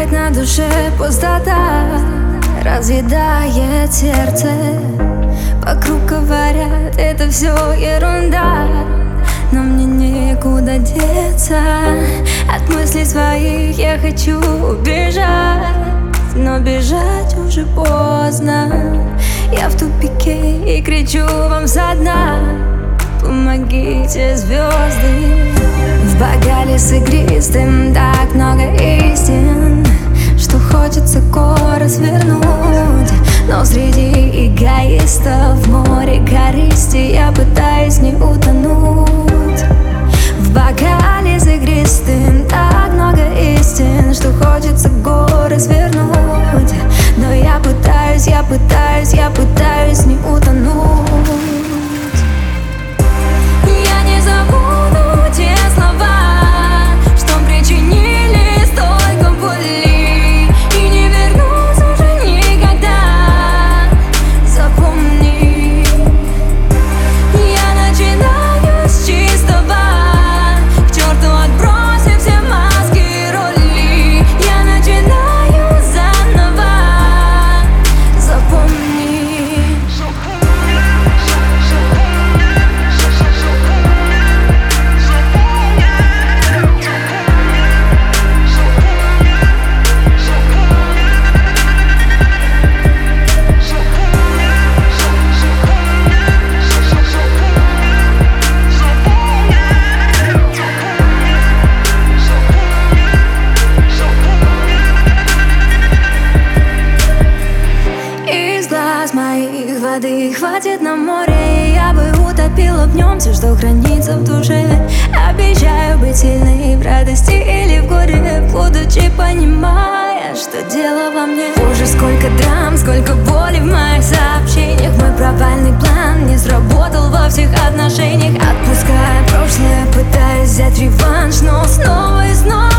опять на душе пустота разъедает сердце. Вокруг говорят, это все ерунда, но мне некуда деться. От мыслей своих я хочу убежать, но бежать уже поздно. Я в тупике и кричу вам со дна: помогите, звезды. В бокале с игристым так много истин, что хочется горы свернуть. Но среди эгоистов в море корысти я пытаюсь не утонуть. В бокале с игристым так много истин, что хочется горы свернуть. Но я пытаюсь не утонуть. Я не забуду те слова, что причинили столько боли, и не вернусь уже никогда. Запомни, я начинаю с чистого, к черту отбросив все маски и роли. Я начинаю заново. Запомни. Моих воды хватит на море, и я бы утопила в нем все, что хранится в душе. Обещаю быть сильной в радости или в горе, будучи понимая, что дело во мне. Уже сколько драм, сколько боли в моих сообщениях. Мой провальный план не сработал во всех отношениях. Отпуская прошлое, пытаясь взять реванш, но снова и снова